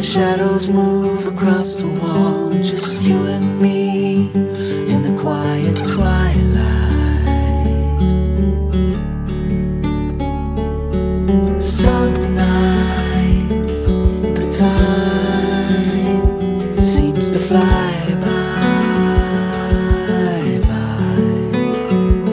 the shadows move across the wall, just you and me in the quiet twilight. Some nights the time